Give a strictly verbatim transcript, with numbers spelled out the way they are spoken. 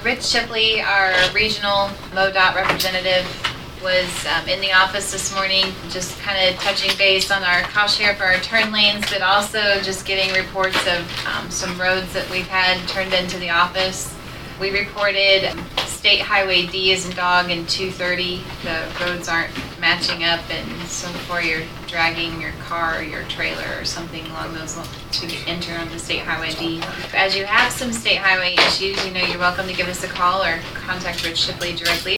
Rich Shipley, our regional MoDOT representative, was um, in the office this morning, just kind of touching base on our cost share for our turn lanes, but also just getting reports of um, some roads that we've had turned into the office. We reported State Highway D as in dog and two thirty. The roads aren't matching up, and so before you're dragging your car or your trailer or something along those lines to enter onto State Highway D. As you have some State Highway issues, you know, you're welcome to give us a call or contact Rich Shipley directly.